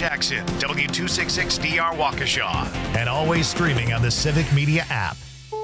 Jackson, W266DR Waukesha, and always streaming on the Civic Media app.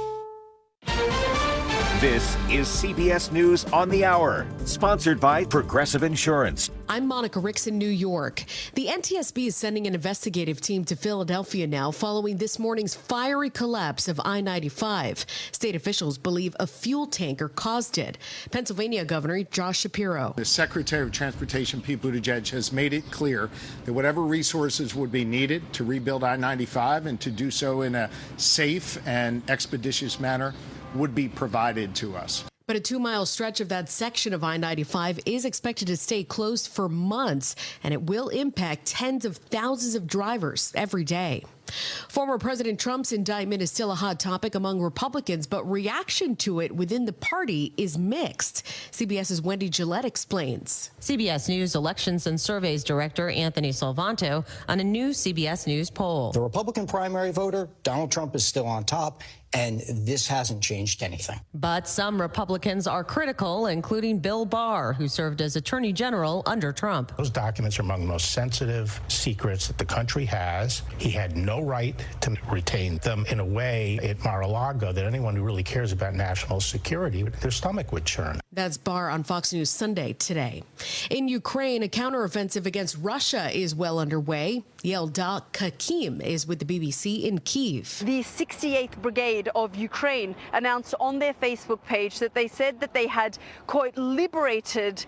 This is CBS News on the Hour, sponsored by Progressive Insurance. I'm Monica Ricks in New York. The NTSB is sending an investigative team to Philadelphia now following this morning's fiery collapse of I-95. State officials believe a fuel tanker caused it. Pennsylvania Governor Josh Shapiro. The Secretary of Transportation, Pete Buttigieg, has made it clear that whatever resources would be needed to rebuild I-95 and to do so in a safe and expeditious manner would be provided to us. But a 2-mile stretch of that section of I-95 is expected to stay closed for months, and it will impact tens of thousands of drivers every day. Former President Trump's indictment is still a hot topic among Republicans, but reaction to it within the party is mixed. CBS's Wendy Gillette explains. CBS News Elections and Surveys Director Anthony Salvanto on a new CBS News poll. The Republican primary voter, Donald Trump, is still on top, and this hasn't changed anything. But some Republicans are critical, including Bill Barr, who served as Attorney General under Trump. Those documents are among the most sensitive secrets that the country has. He had no right to retain them in a way at Mar-a-Lago that anyone who really cares about national security, their stomach would churn. That's Barr on Fox News Sunday today. In Ukraine, a counteroffensive against Russia is well underway. Yelda Kakim is with the BBC in Kyiv. The 68th Brigade of Ukraine announced on their Facebook page that they said that they had, quote, liberated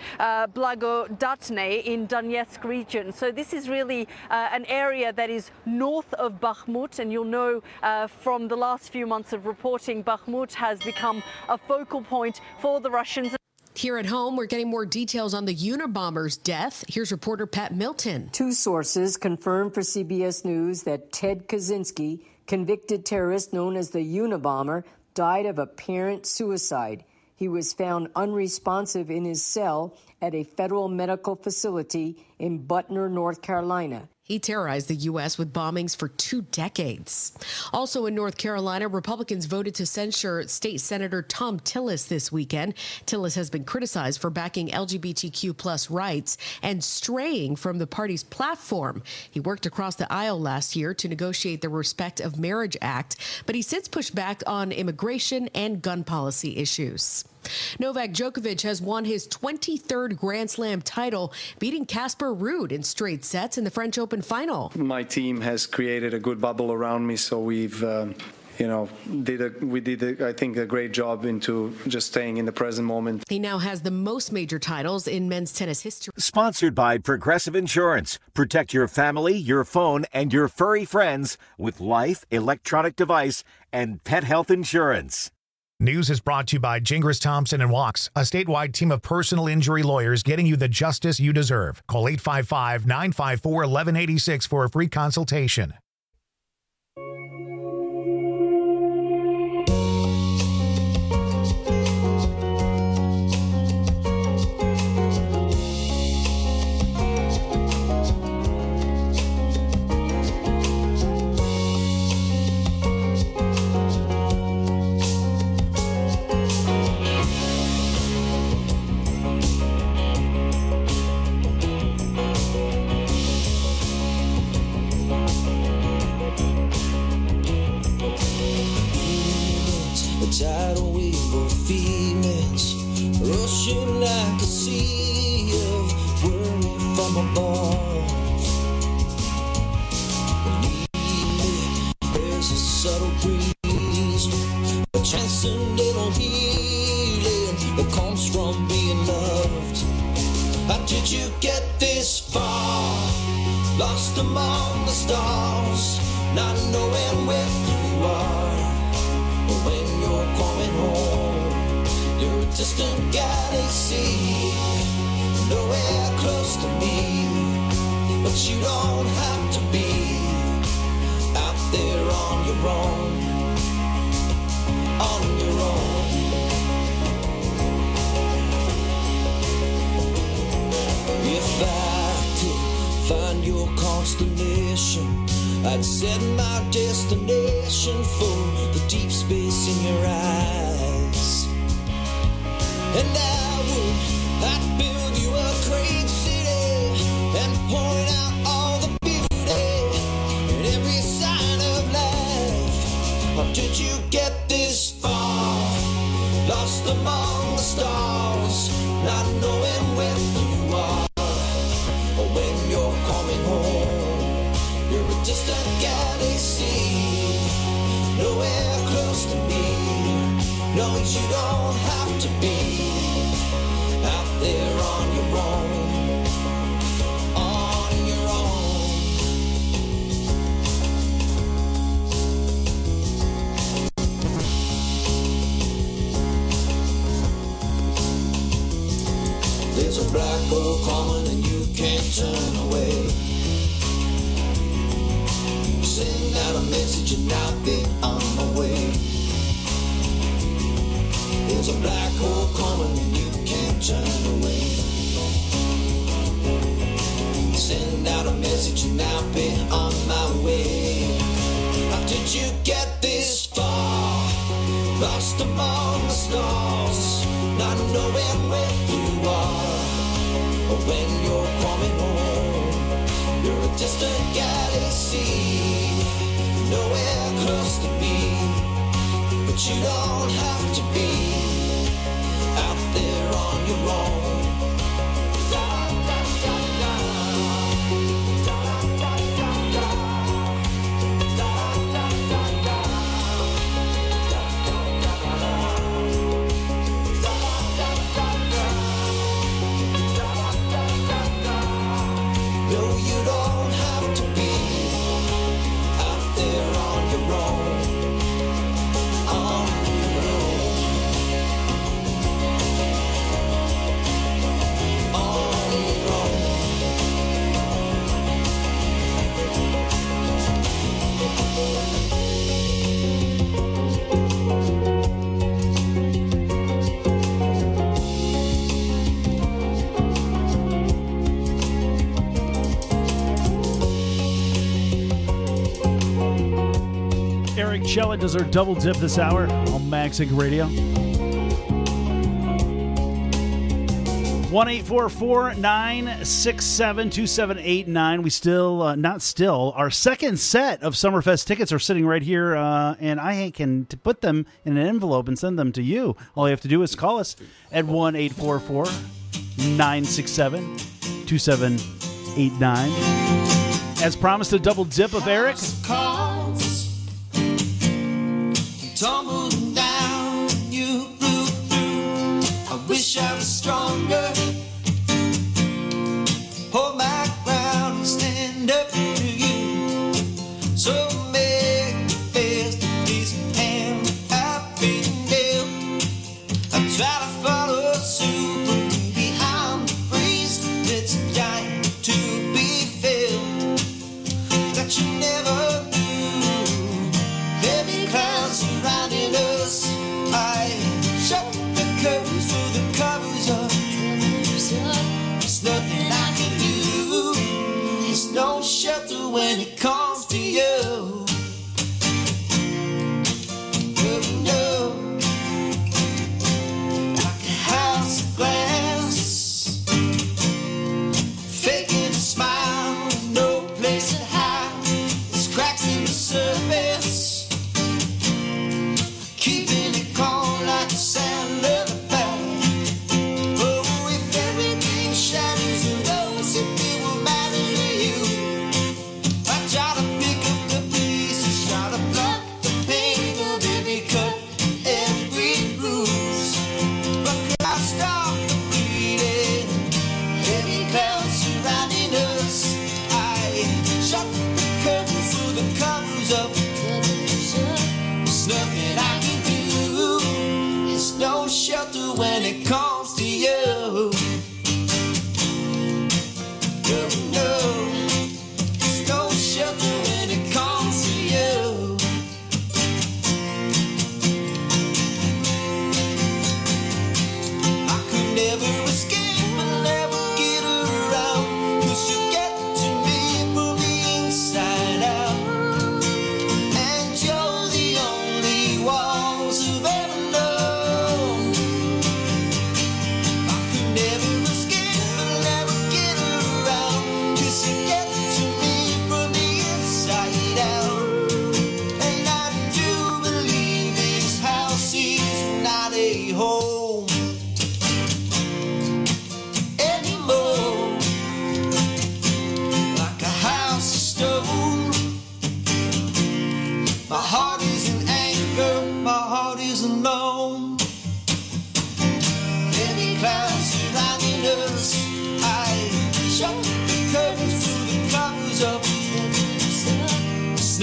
Blagodatne in Donetsk region. So this is really an area that is north of Bakhmut, and you'll know from the last few months of reporting, Bakhmut has become a focal point for the Russians. Here at home, we're getting more details on the Unabomber's death. Here's reporter Pat Milton. Two sources confirmed for CBS News that Ted Kaczynski, convicted terrorist known as the Unabomber, died of apparent suicide. He was found unresponsive in his cell at a federal medical facility in Butner, North Carolina. He terrorized the U.S. with bombings for 2 decades. Also in North Carolina, Republicans voted to censure State Senator Thom Tillis this weekend. Tillis has been criticized for backing LGBTQ plus rights and straying from the party's platform. He worked across the aisle last year to negotiate the Respect of Marriage Act, but he's since pushed back on immigration and gun policy issues. Novak Djokovic has won his 23rd Grand Slam title, beating Casper Ruud in straight sets in the French Open final. My team has created a good bubble around me, so we've did I think a great job into just staying in the present moment. He now has the most major titles in men's tennis history. Sponsored by Progressive Insurance. Protect your family, your phone, and your furry friends with life, electronic device, and pet health insurance. News is brought to you by Gingras Thompson & Wachs, a statewide team of personal injury lawyers getting you the justice you deserve. Call 855-954-1186 for a free consultation. tidal wave of feelings rushing like a sea of worry from above. There's a subtle breeze, a transcendental healing that comes from being loved. How did you get this far? Lost among the stars, not knowing where you are. When you're coming home, you're a distant galaxy, nowhere close to me, but you don't have to be out there on your own, on your own. If I could find your constellation, I'd set my destination for the deep space in your eyes. And I'd build you a great city and point out all the beauty distant galaxy, nowhere close to me. No, you don't have to be out there on your own, on your own. There's a black hole coming and you can't turn away. Send out a message and I'll be on my way. There's a black hole coming and you can't turn away. Send out a message and I'll be on my way. How did you get this far? Lost among the stars, not knowing where you are or when you're coming home. You're a distant galaxy, nowhere close to me, but you don't have to be out there on your own. Eric Chella does our double dip this hour on Magsic Radio. 1-844-967-2789. We still, our second set of Summerfest tickets are sitting right here, and I can put them in an envelope and send them to you. All you have to do is call us at 1-844-967-2789. As promised, a double dip of Eric. Tumbling down, you blew through. I wish I was stronger. Hold my ground and stand up to you. So make the best of this hand I've been dealt. I try to follow suit, but behind the breeze that's dying to be felt. That you never knew. Heavy clouds surrounding us. I shut the curtains so the covers up. There's nothing I can do. There's no shelter when it comes to you. Oh no. Like a house of glass, faking a smile with no place to hide. There's cracks in the surface, keeping it calm like the sound of a bell. Oh, if everything shatters, who knows if it will matter to you? I try to pick up the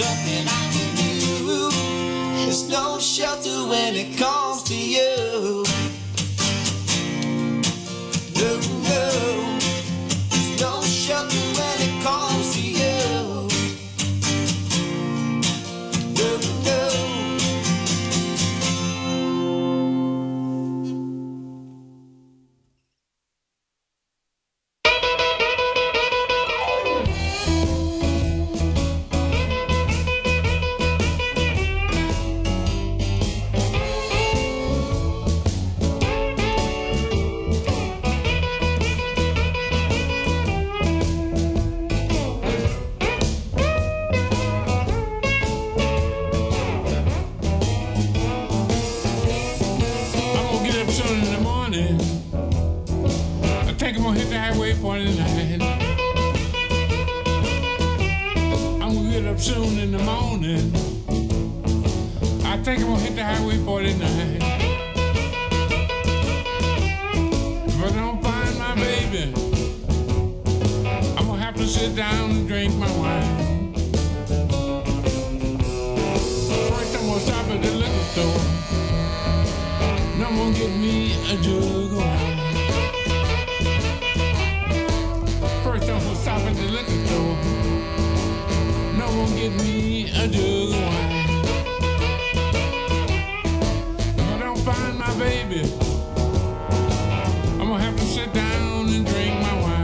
nothing I can do. There's no shelter when it comes to you. No, no. There's no shelter when it comes to you. No, no. Soon in the morning, I think I'm gonna hit the highway 49. If I don't find my baby, I'm gonna have to sit down and drink my wine. First I'm gonna stop at the liquor store, and I'm gonna get me a jug of wine. First I'm gonna stop at the liquor store, no one get me a jug of wine. If I don't find my baby, I'm gonna have to sit down and drink my wine.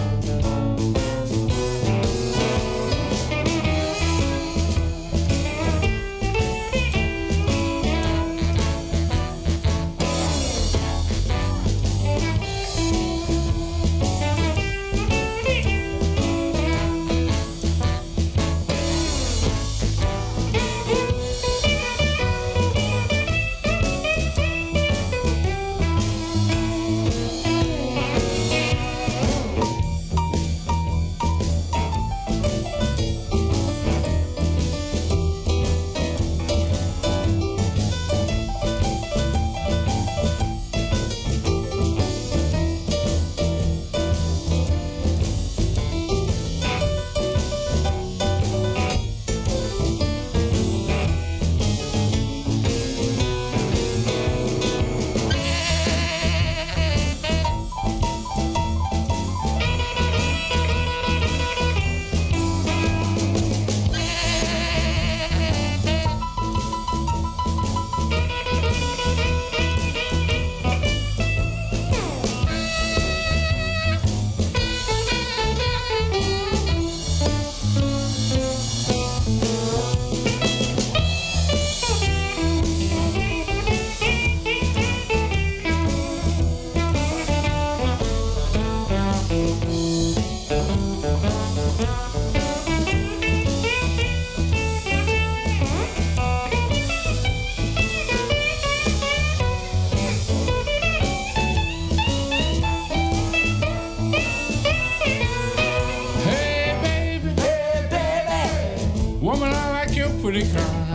Pretty car.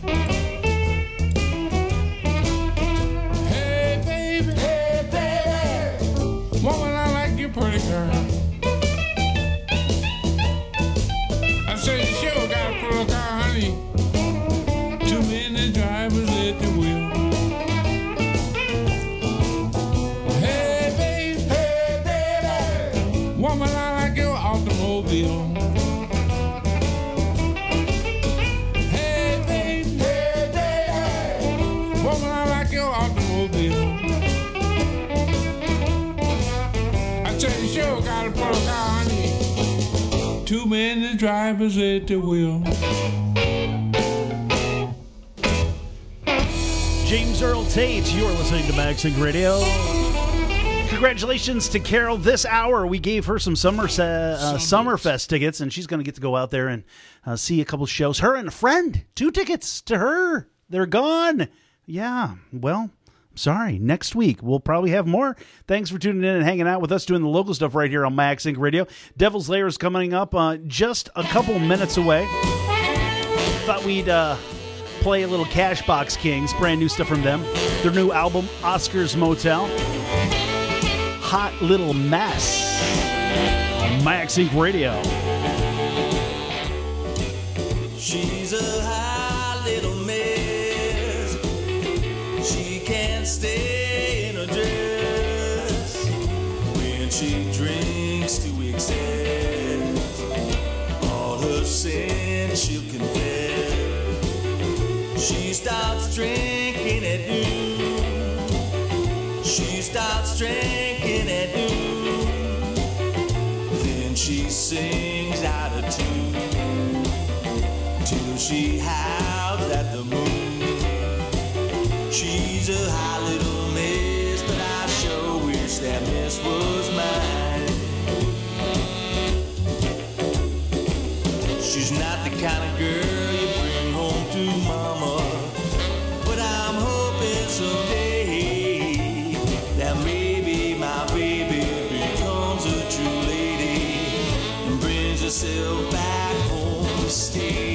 Hey baby, woman, I like your pretty girl. I said you sure got a pretty car, honey. Too many drivers at the wheel. Hey baby, woman, I like your automobile. Sure got a pro car, honey. Too many drivers at the wheel. James Earl Tate, you're listening to MagSync Radio. Congratulations to Carol. This hour, we gave her some Summerfest tickets, and she's going to get to go out there and see a couple shows. Her and a friend, 2 tickets to her. They're gone. Yeah, well, sorry. Next week, we'll probably have more. Thanks for tuning in and hanging out with us, doing the local stuff right here on MagSync Radio. Devil's Lair is coming up just a couple minutes away. Thought we'd play a little Cashbox Kings, brand new stuff from them. Their new album, Oscar's Motel. Hot Little Mess. MagSync Radio. She's a high little mess. She can't stay in her dress. When she drinks to excess, all her sins she'll confess. She starts drinking at noon. She starts drinking at noon. Then she sings out of tune till she howls at the moon. She's a high little miss, but I sure wish that miss was mine. She's not the kind of girl you bring home to mama, but I'm hoping someday that maybe my baby becomes a true lady and brings herself back home to stay.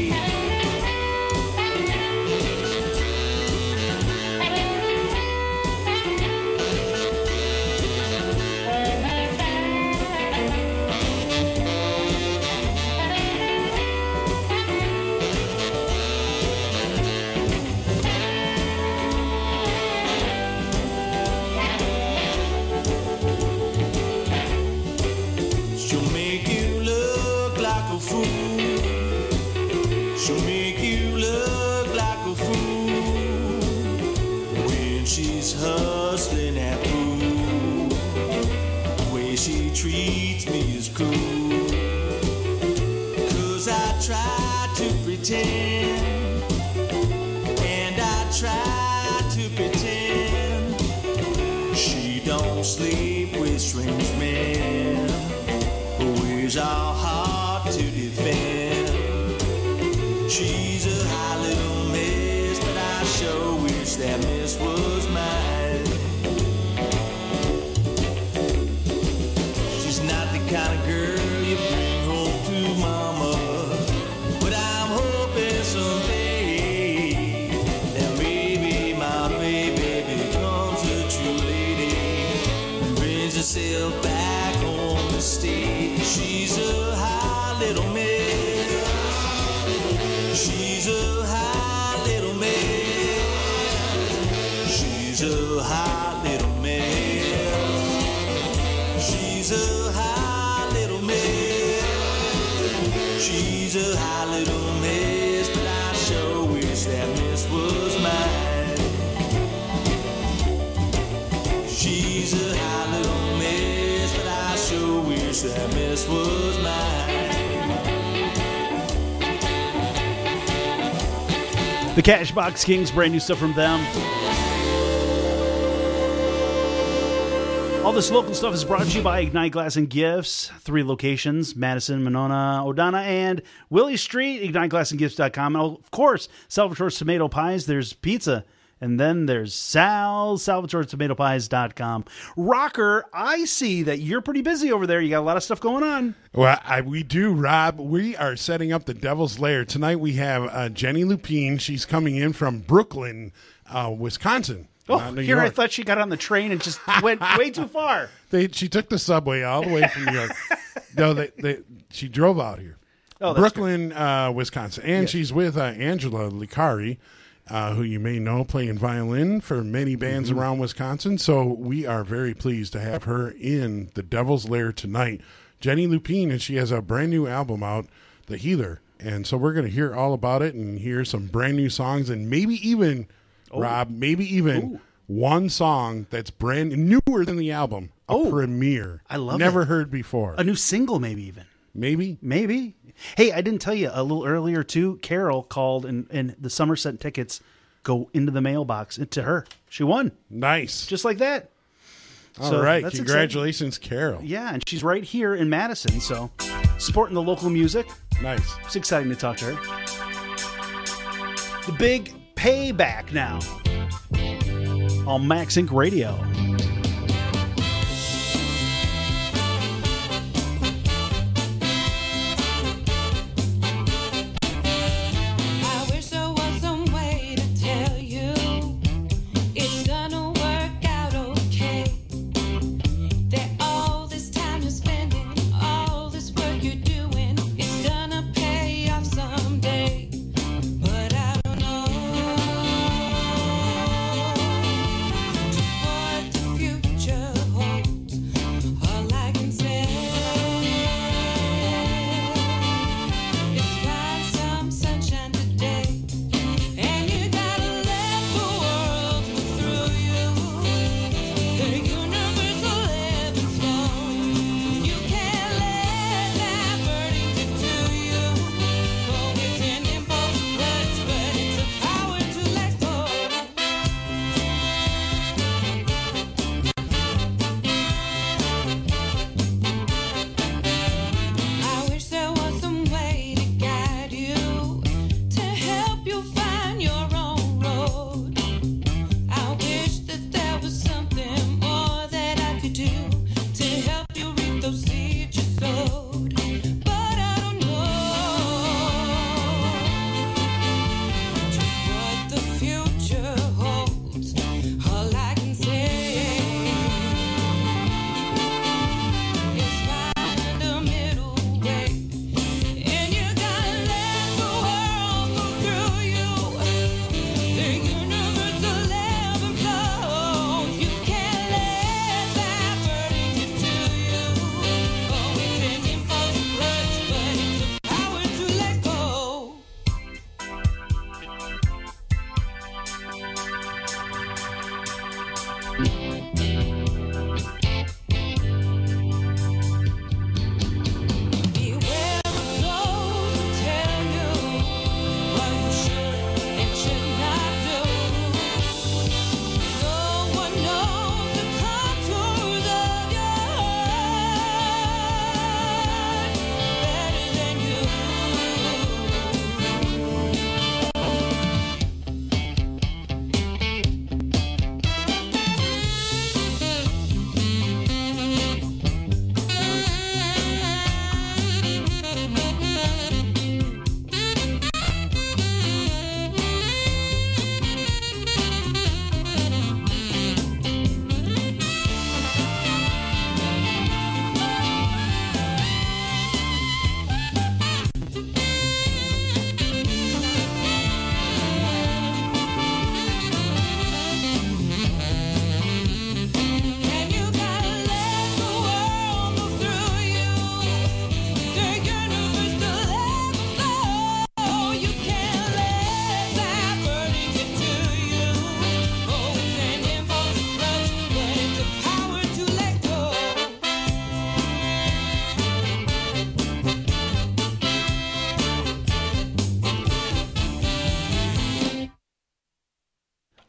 She'll make you look like a fool. She'll make you look like a fool when she's hustling at pool. The way she treats me is cruel. 'Cause I try to pretend, and I try to pretend she don't sleep with strange men. Always are hard to defend. She's a high little miss, but I sure wish that miss was mine. She's not the kind of girl you bring home to mama, but I'm hoping someday that maybe my baby becomes a true lady and brings herself back home to stay. She's a high little miss. She's a high little miss. She's a high little miss. She's a high little miss. She's a high little miss, but I sure wish that miss was mine. She's a high little miss, but I sure wish that miss was mine. The Cashbox Kings, brand new stuff from them. All this local stuff is brought to you by Ignite Glass and Gifts. 3 locations, Madison, Monona, Odana, and Willie Street. IgniteGlassandGifts.com. And of course, Salvatore's Tomato Pies. There's pizza. And then there's SalvatoreTomatoPies.com. Rocker, I see that you're pretty busy over there. You got a lot of stuff going on. Well, we do, Rob. We are setting up the Devil's Lair. Tonight we have Jenny Lupine. She's coming in from Brooklyn, Wisconsin. Oh, here I thought she got on the train and just went way too far. She took the subway all the way from New York. No, she drove out here. Oh, Brooklyn, Wisconsin. And she's with Angela Licari, who you may know, playing violin for many bands around Wisconsin. So we are very pleased to have her in the Devil's Lair tonight. Jenny Lupine, and she has a brand new album out, The Healer. And so we're going to hear all about it and hear some brand new songs and maybe even, Rob, one song that's brand newer than the album, a premiere. I love Never heard before. A new single maybe even. Maybe. Hey, I didn't tell you a little earlier, too. Carol called, and the Somerset tickets go into the mailbox to her. She won. Nice. Just like that. All right. Congratulations, exciting. Carol. Yeah, and she's right here in Madison, so supporting the local music. Nice. It's exciting to talk to her. The big payback now on Max Inc. Radio. All this work you're doing is gonna pay off someday.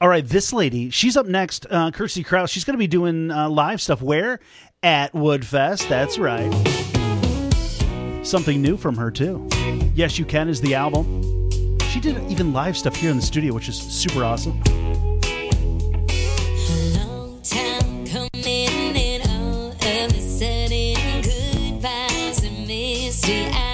All right, this lady, she's up next, Kirsty Krause. She's going to be doing live stuff. Where? At Woodfest. That's right. Something new from her, too. Yes, You Can is the album. She did even live stuff here in the studio, which is super awesome. Long time coming and all of a sudden goodbyes and misty eyes.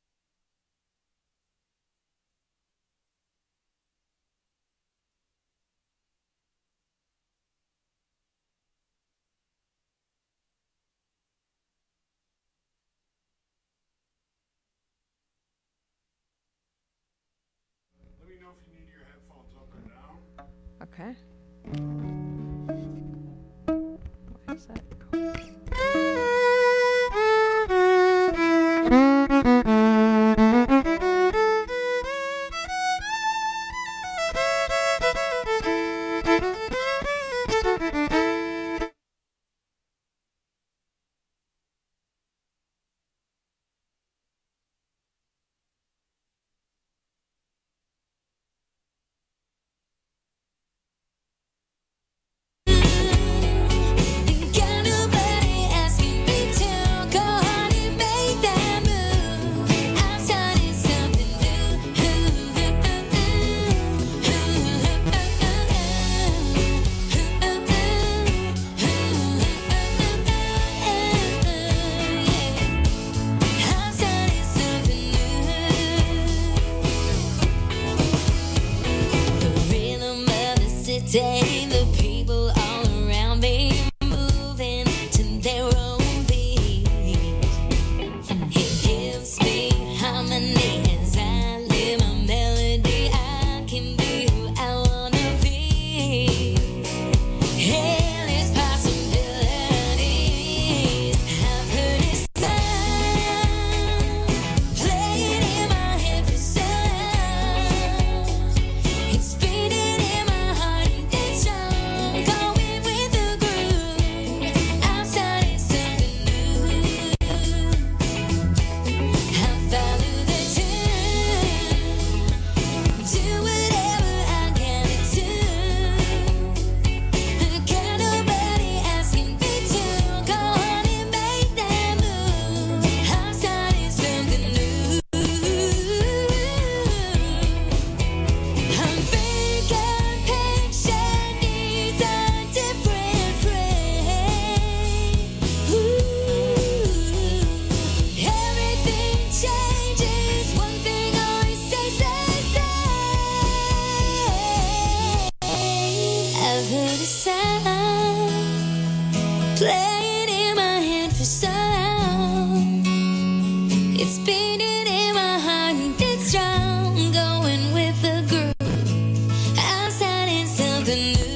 Okay. Where's that? Day, the people all around me moving to their own beat. It gives me harmony as I live my melody. I can be who I wanna be. Endless possibilities. I've heard it sound playing in my head for sound. It's beating in my heart. Playing in my head for sound. It's beating in my heart and it's strong. Going with the groove. Outside is something new.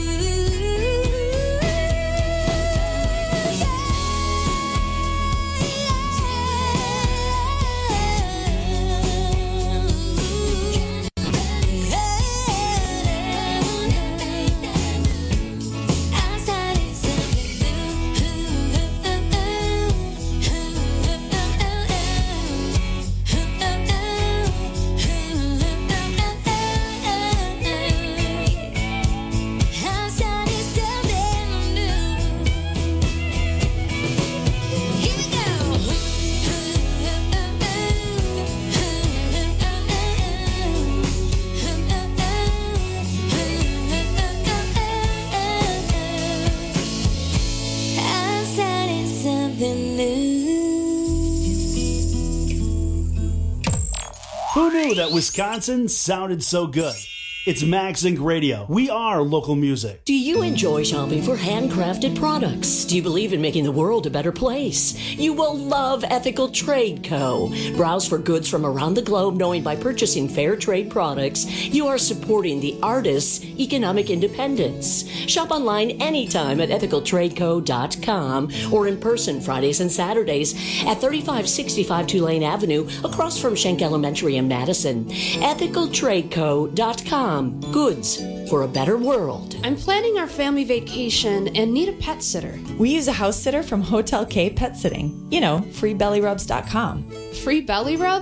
Who knew that Wisconsin sounded so good? It's MagZinc Radio. We are local music. Do you enjoy shopping for handcrafted products? Do you believe in making the world a better place? You will love Ethical Trade Co. Browse for goods from around the globe, knowing by purchasing fair trade products, you are supporting the artists' economic independence. Shop online anytime at ethicaltradeco.com or in person Fridays and Saturdays at 3565 Tulane Avenue across from Schenck Elementary in Madison. ethicaltradeco.com. Goods for a better world. I'm planning our family vacation and need a pet sitter. We use a house sitter from Hotel K Pet Sitting. You know, freebellyrubs.com. Free belly rubs?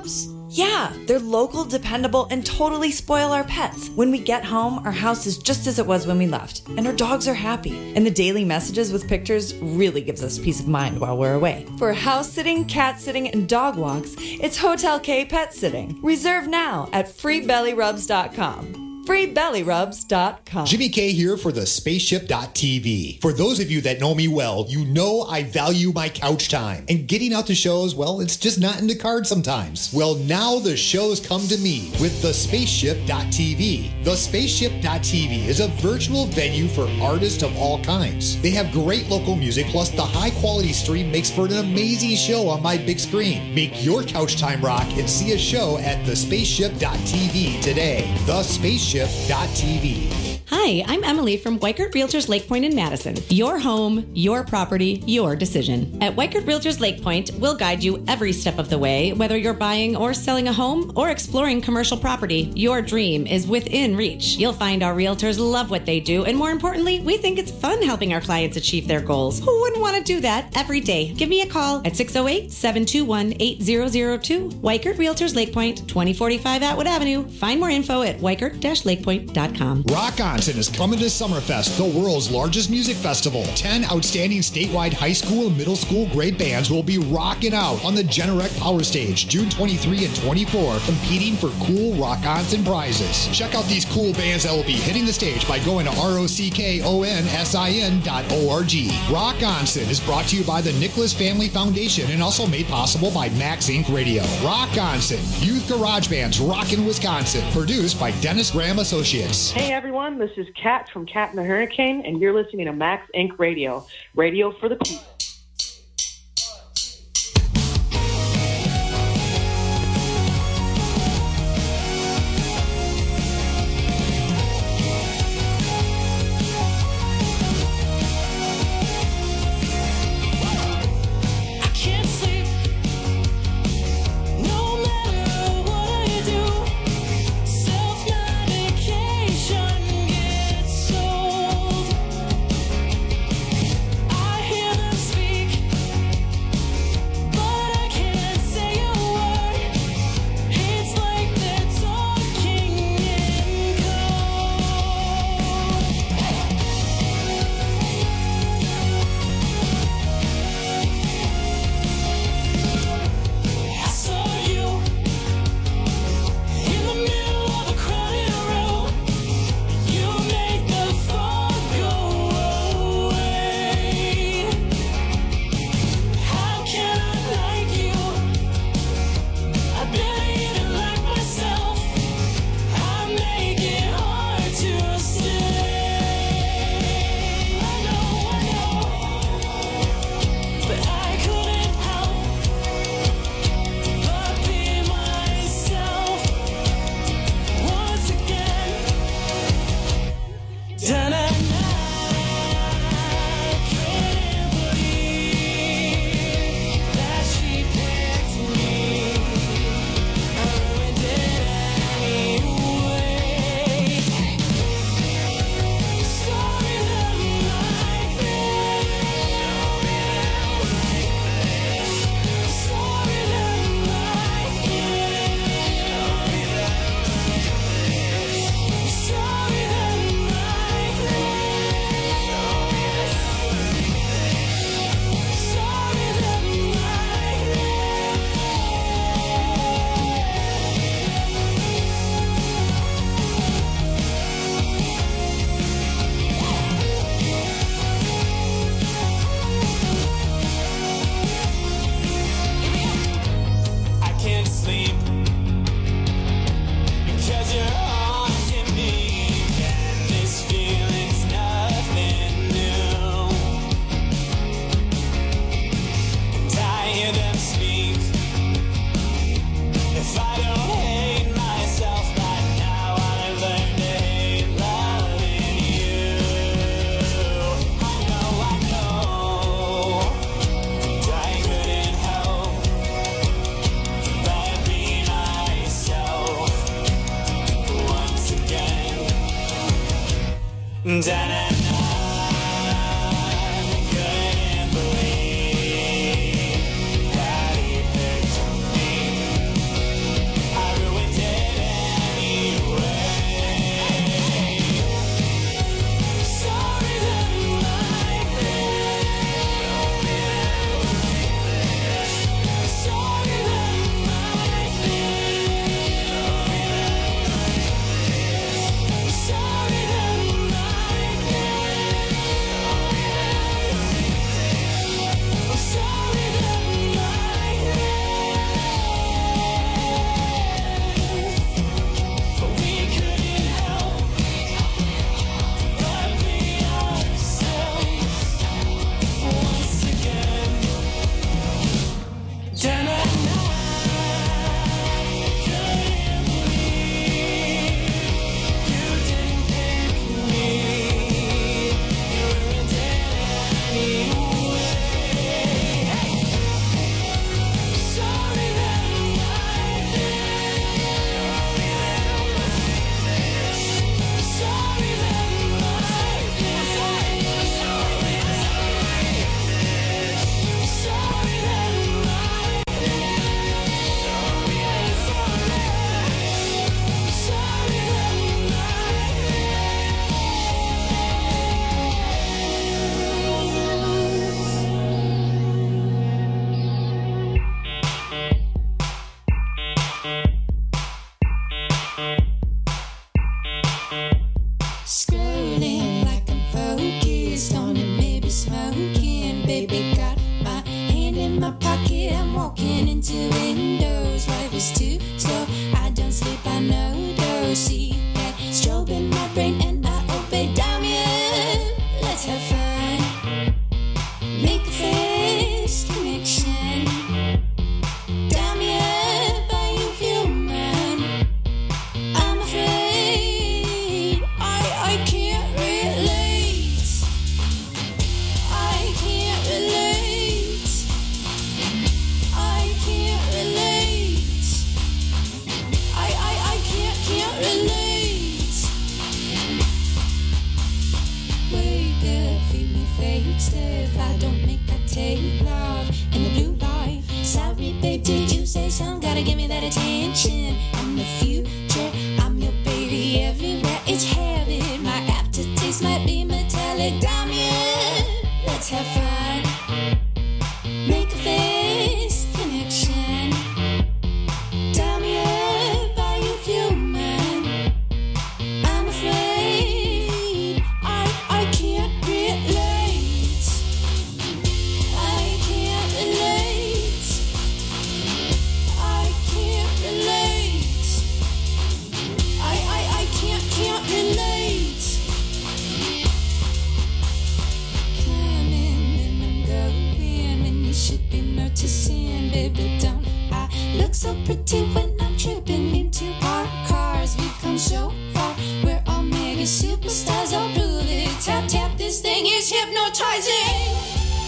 Yeah, they're local, dependable, and totally spoil our pets. When we get home, our house is just as it was when we left, and our dogs are happy. And the daily messages with pictures really gives us peace of mind while we're away. For house sitting, cat sitting, and dog walks, it's Hotel K Pet Sitting. Reserve now at freebellyrubs.com. freebellyrubs.com. Jimmy K here for the Spaceship.tv. For those of you that know me well, you know I value my couch time. And getting out to shows, well, it's just not in the cards sometimes. Well, now the shows come to me with the Spaceship.tv. The Spaceship.tv is a virtual venue for artists of all kinds. They have great local music, plus the high quality stream makes for an amazing show on my big screen. Make your couch time rock and see a show at the Spaceship.tv today. The Spaceship.tv. Hi, I'm Emily from Weichert Realtors Lake Point in Madison. Your home, your property, your decision. At Weichert Realtors Lake Point, we'll guide you every step of the way, whether you're buying or selling a home or exploring commercial property. Your dream is within reach. You'll find our realtors love what they do, and more importantly, we think it's fun helping our clients achieve their goals. Who wouldn't want to do that every day? Give me a call at 608-721-8002. Weichert Realtors Lake Point, 2045 Atwood Avenue. Find more info at weichert-lakepoint.com. Rock On is coming to Summerfest, the world's largest music festival. 10 outstanding statewide high school and middle school grade bands will be rocking out on the Generac Power Stage June 23 and 24, competing for cool Rock Onson prizes. Check out these cool bands that will be hitting the stage by going to ROCKONSIN.org. Rock Onson is brought to you by the Nicholas Family Foundation and also made possible by Max Inc. Radio. Rock Onson, youth garage bands rockin' Wisconsin, produced by Dennis Graham Associates. Hey everyone, this is Kat from Kat and the Hurricane, and you're listening to Max Inc. Radio. Radio for the people. if I don't make a take love in the blue light. Sorry, babe, did you say something? Gotta give me that attention. I'm the future, I'm your baby everywhere. It's habit, my aftertaste might be metallic. Damn yeah, let's have fun. Make a face connection. Damn yeah, by you human. I'm afraid I can't relate. I can't relate. I can't relate. I can't relate. Coming and I'm going, and you should be noticing, baby, don't I look so pretty when I'm tripping into our cars? We've come so far, we're all mega superstars, I'll prove it. Tap, tap, this thing is hypnotizing.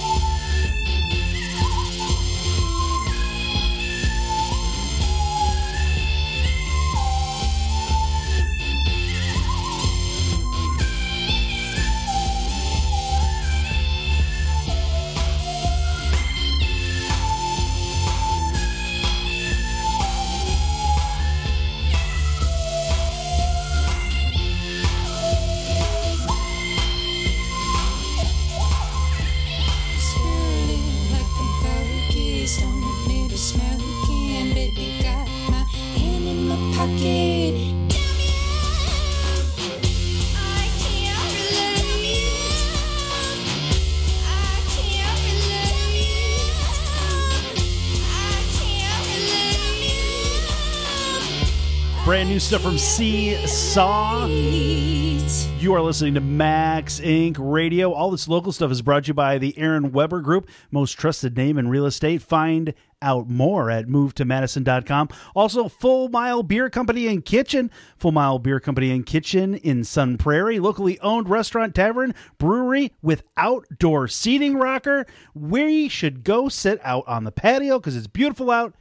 Brand new stuff from Seesaw. You are listening to Max Inc. Radio. All this local stuff is brought to you by the Aaron Weber Group, most trusted name in real estate. Find out more at movetomadison.com. Also, Full Mile Beer Company and Kitchen. Full Mile Beer Company and Kitchen in Sun Prairie. Locally owned restaurant, tavern, brewery with outdoor seating rocker. We should go sit out on the patio because it's beautiful out.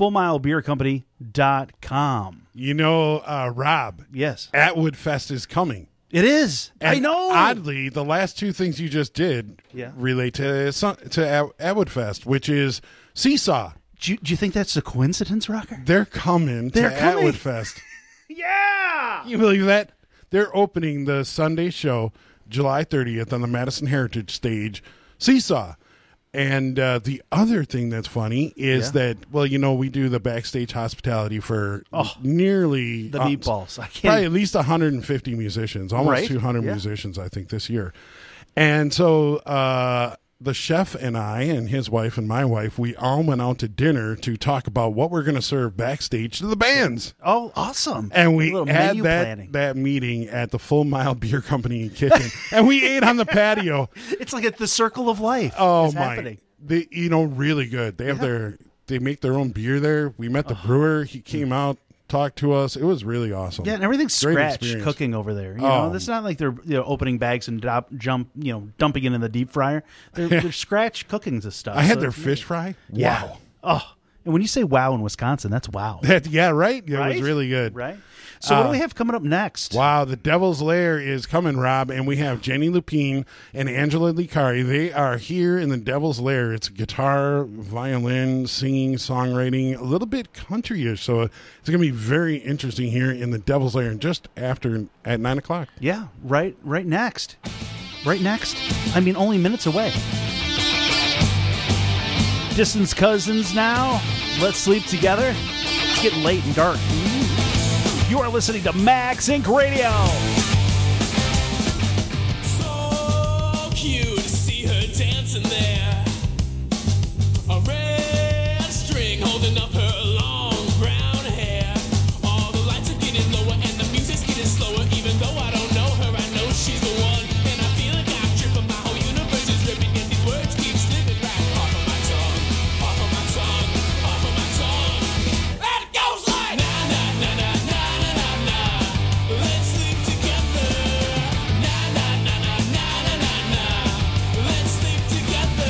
FullMileBeerCompany.com. You know, Rob. Yes. Atwood Fest is coming. It is. And I know. Oddly, the last two things you just did relate to Atwood Fest, which is Seesaw. Do you think that's a coincidence, Rocker? They're coming to Atwood Fest. Yeah. Can you believe that? They're opening the Sunday show July 30th on the Madison Heritage Stage, Seesaw. And the other thing that's funny is that, well, you know, we do the backstage hospitality for nearly the meatballs. I can't. Probably at least 150 musicians, almost 200 musicians, I think, this year. And so the chef and I and his wife and my wife, we all went out to dinner to talk about what we're going to serve backstage to the bands. Oh, awesome. And we had that meeting at the Full Mile Beer Company and Kitchen, and we ate on the patio. It's like at the circle of life. Oh, it's my. happening. Really good. They have they make their own beer there. We met the brewer. He came out, talked to us. It was really awesome. Yeah, and everything's Great scratch experience. cooking over there. You know, it's not like they're opening bags and dumping it in the deep fryer. They're scratch cookings of stuff. I had their fish fry. Yeah. Wow. Oh, and when you say wow in Wisconsin, that's wow. Yeah, right? Yeah, Right? it was really good. Right? So what do we have coming up next? Wow, the Devil's Lair is coming, Rob, and we have Jenny Lupine and Angela Licari. They are here in the Devil's Lair. It's guitar, violin, singing, songwriting, a little bit country-ish. So it's going to be very interesting here in the Devil's Lair just after at 9 o'clock. Yeah, right next. Right next. I mean, only minutes away. Distant Cousins now. Let's sleep together. It's getting late and dark. You are listening to Max Inc. Radio. So cute to see her dancing there. A red string holding up her long brown hair. All the lights are getting lower and the music's getting slower. Even though I don't know her, I know she's the one. And I feel like I'm tripping. My whole universe is ripping, and these words keep slipping right off of my tongue, off of my tongue, off of my tongue. And it goes like na na na na na na na. Let's sleep together. Na na na na na na na na. Let's sleep together.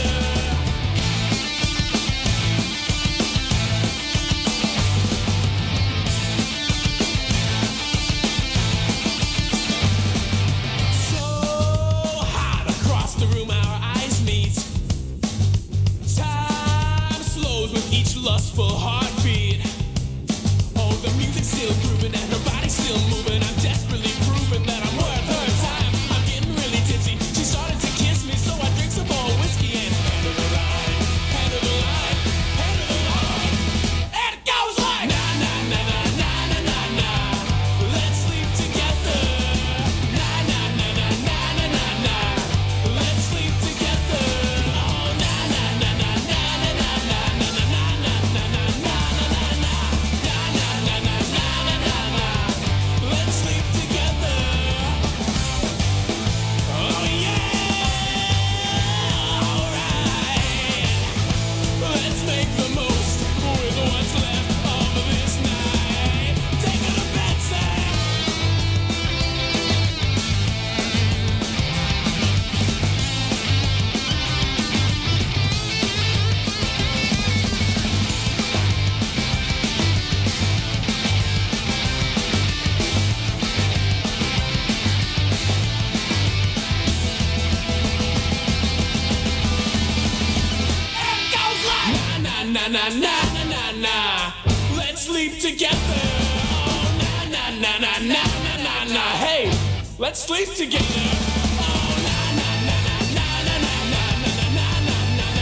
na na na na na. Let's sleep together. Oh na na na na na na na na. Hey, let's sleep together. Oh na na na na na na na na na na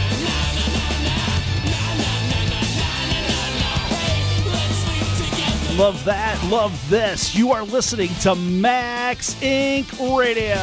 na. Hey, let's sleep together. Love that. Love this. You are listening to Max Inc. Radio.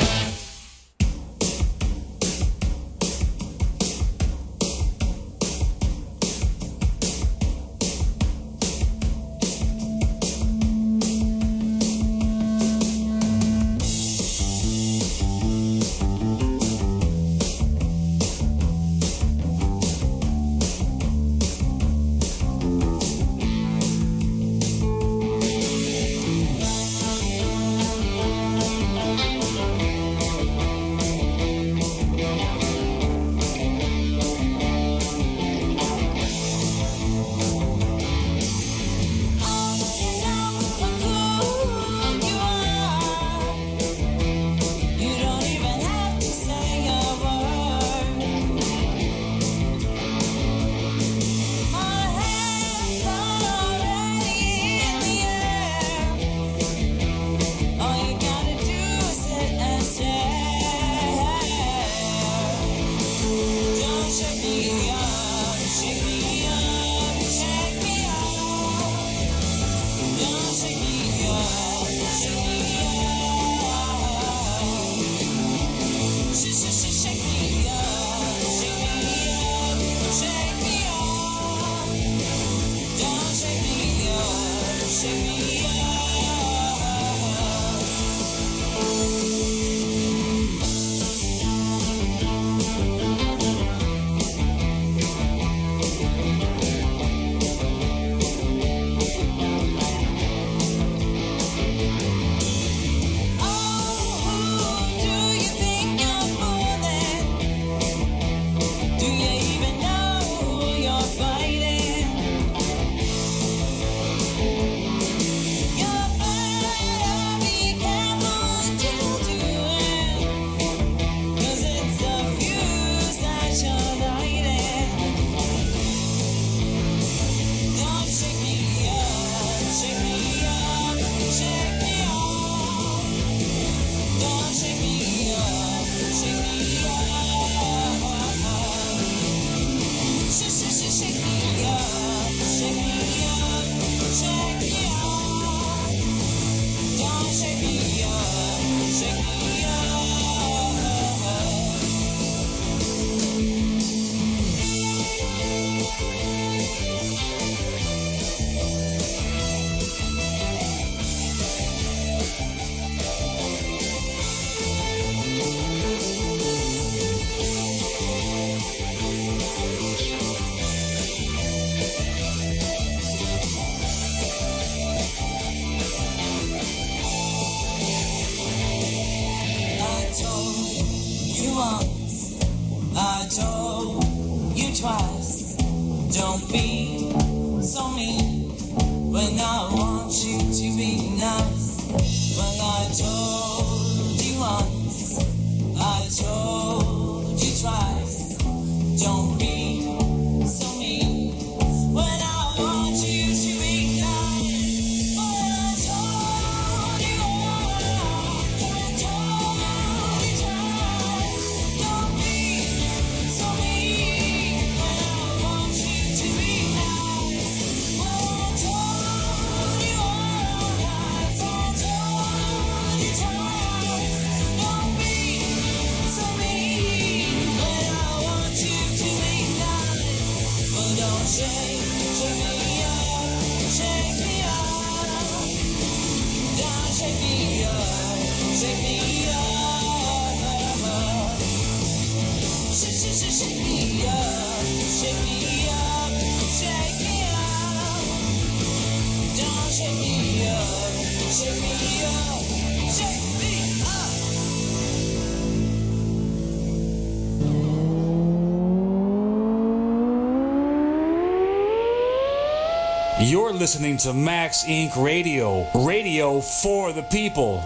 Don't be so mean when I want you to be nice. When I told you once, I told you twice. Don't be so mean when I want you to be nice. When I told you once, I told you twice. Don't be so mean when I want you to be nice. When I told you once, I told you twice. Don't be so mean when I want you to be nice. But don't shake me up, shake me up. Don't shake me up, shake me up. Shake me up, shake me up, shake me up. Don't shake me up, shake me up, shake me up. You're listening to Max Inc. Radio, radio for the people.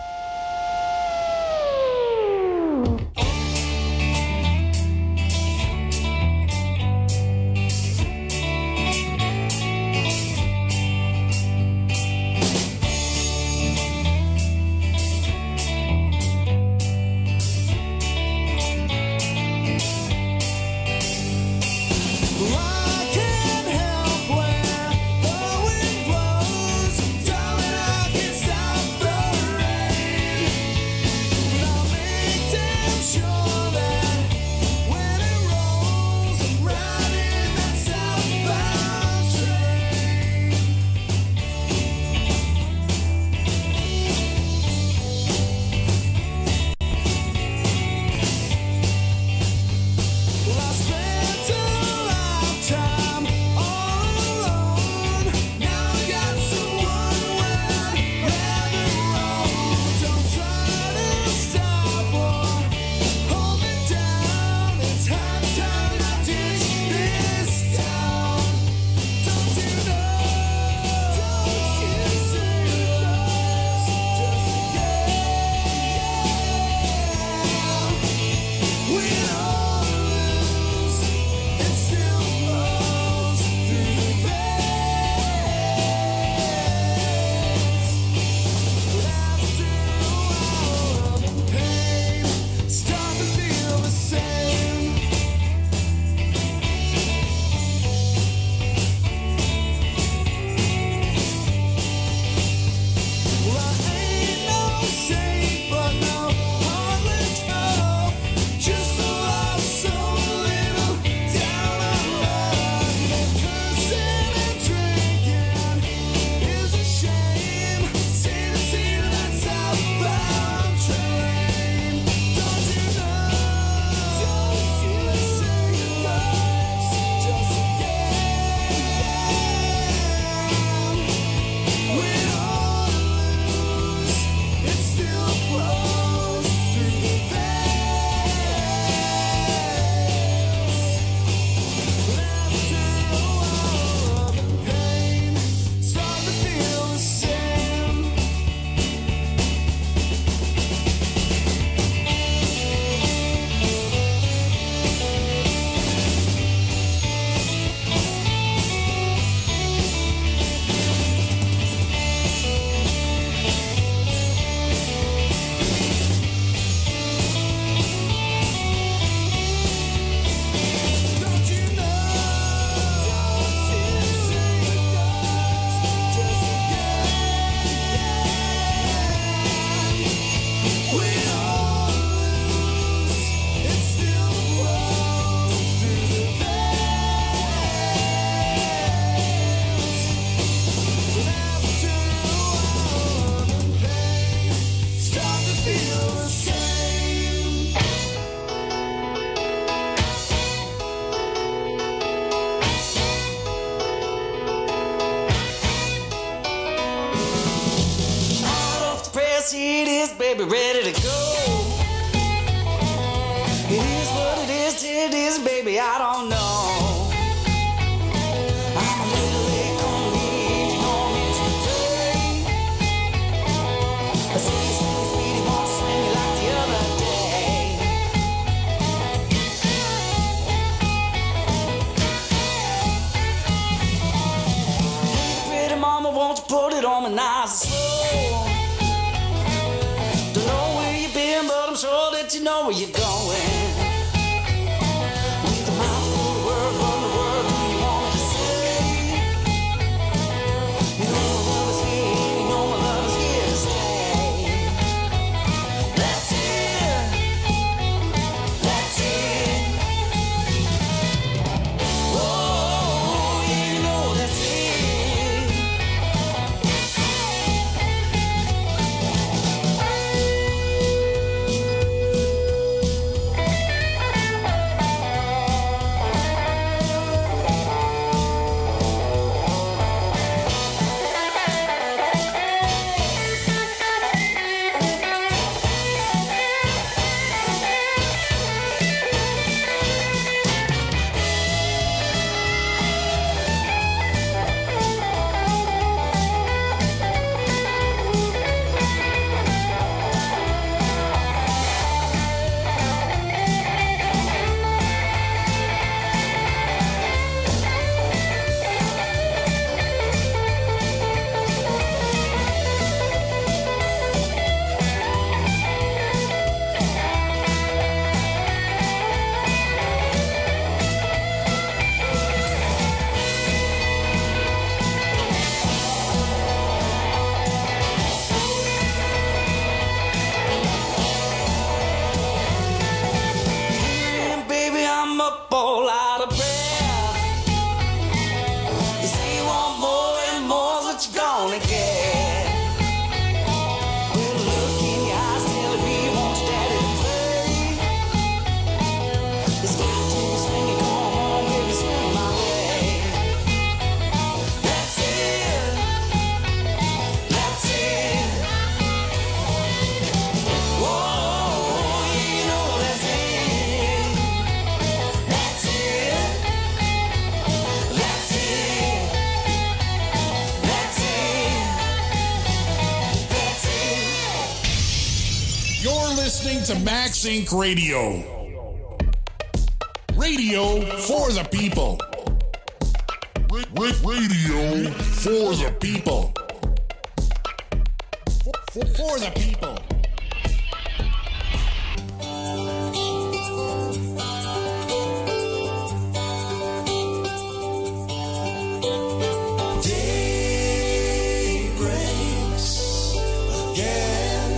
yes it is, baby, ready to go. It is what it is, till it is, baby, I don't know. I'm a little late on me, you know me today. I see you swing, sweetie, won't you swing me like the other day? Hey, pretty mama, won't you put it on me nice and slow? Don't know where you've been, but I'm sure that you know where you're going. With a mouth full of words, what the word do you want me to say? You know my love is here, you know my love is here to stay. That's it, that's it. Oh, you know that's it. And baby, I'm up all out of breath. You say you want more and more's what you're gonna get. With a look in your eyes telling me you want your daddy to play. It's got to be swinging, come on, baby, swing my way. That's it, that's it. Whoa, you know that's it. That's it. That's it. That's it. That's it. You're listening to Max Inc. Radio. Radio for the people. Radio for the people. For the people. Day breaks again.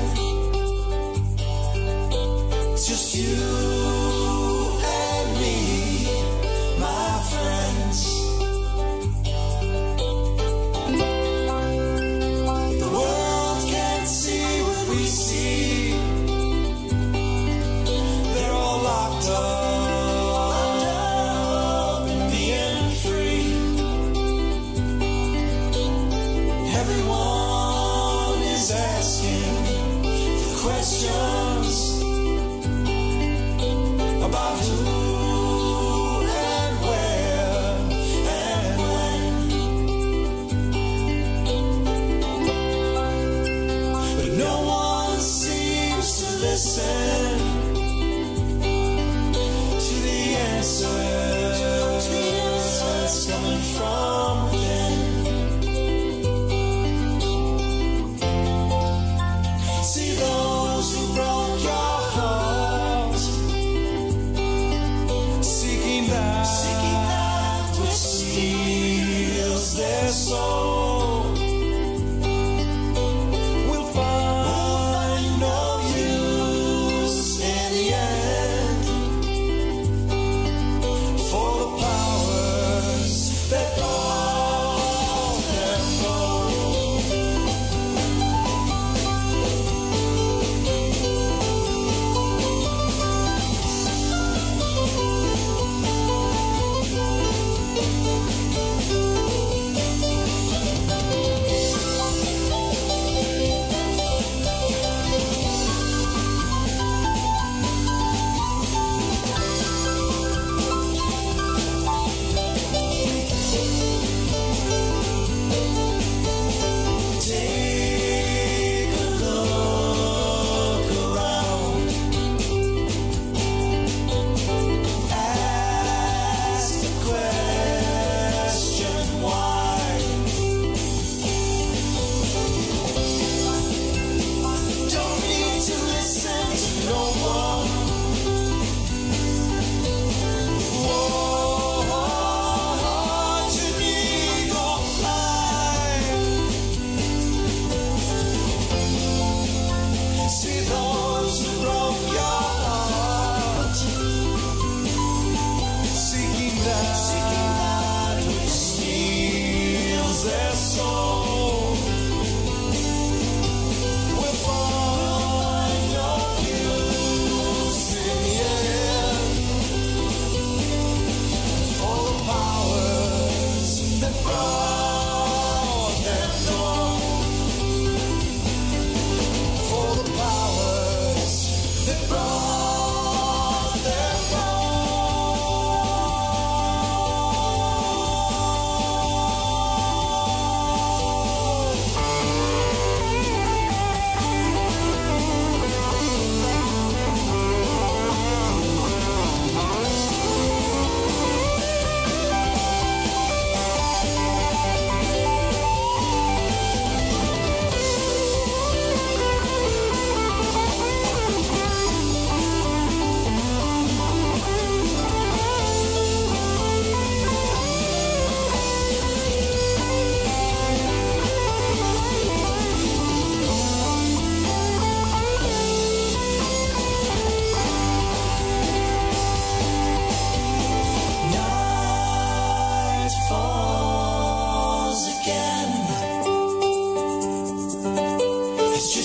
It's just you and me, my friends. The world can't see what we see. They're all locked up in being free. Everyone is asking the questions about who and where and when. But no one seems to listen to the answers coming from within. See those who brought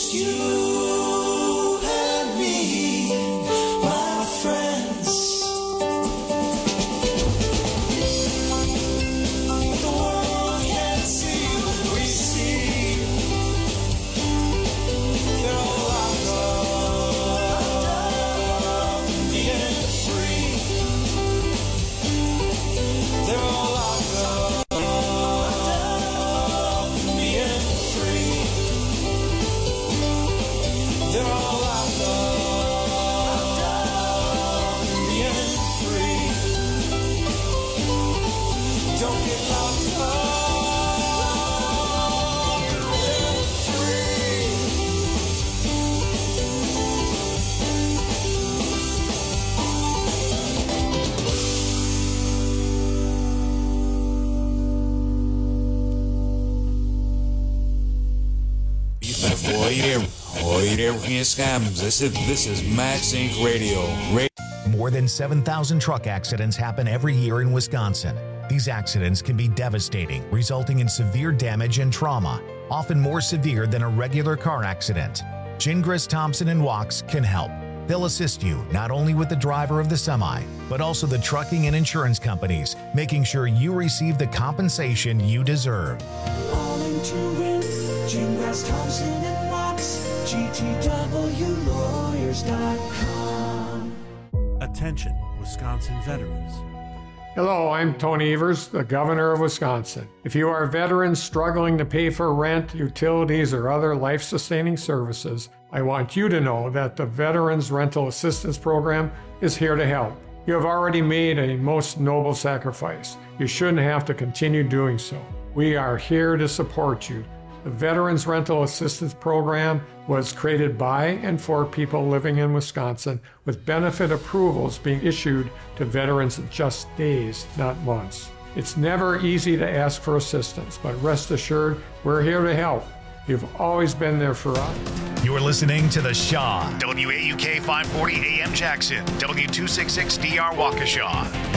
just you and me, my friends. The world can't see what we see. They're all locked up, being free. They're all locked up, being free. They're all locked up, being free. Don't get locked up, being free. This is Max Inc. Radio. More than 7,000 truck accidents happen every year in Wisconsin. These accidents can be devastating, resulting in severe damage and trauma, often more severe than a regular car accident. Gingras, Thompson, and Wachs can help. They'll assist you not only with the driver of the semi, but also the trucking and insurance companies, making sure you receive the compensation you deserve. All into it, Gingras, Thompson, and Wachs, GTWLawyers.com. Attention, Wisconsin veterans. Hello, I'm Tony Evers, the Governor of Wisconsin. If you are a veteran struggling to pay for rent, utilities, or other life-sustaining services, I want you to know that the Veterans Rental Assistance Program is here to help. You have already made a most noble sacrifice. You shouldn't have to continue doing so. We are here to support you. The Veterans Rental Assistance Program was created by and for people living in Wisconsin, with benefit approvals being issued to veterans in just days, not months. It's never easy to ask for assistance, but rest assured, we're here to help. You've always been there for us. You're listening to The Shaw, WAUK 540 AM Jackson, W266DR Waukesha.